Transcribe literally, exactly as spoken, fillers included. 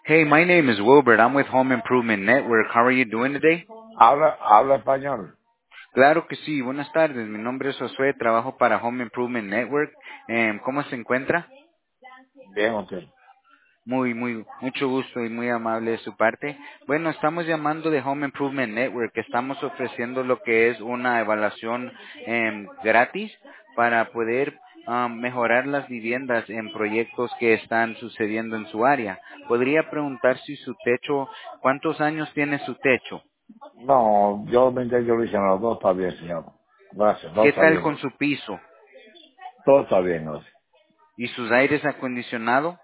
Hey, my name is Wilbert. I'm with Home Improvement Network. How are you doing today? Habla, habla español. Claro que sí. Buenas tardes. Mi nombre es Josué. Trabajo para Home Improvement Network. Em, ¿Cómo se encuentra? Bien, usted. Muy, muy, mucho gusto y muy amable de su parte. Bueno, estamos llamando de Home Improvement Network. Estamos ofreciendo lo que es una evaluación em, gratis para poder am, mejorar las viviendas en proyectos que están sucediendo en su área. Podría preguntar si su techo, ¿cuántos años tiene su techo? No, yo me yo lo hice, no, todo está bien, señor. Gracias, todo ¿Qué está tal bien. con su piso Todo está bien, gracias. y sus aires acondicionados?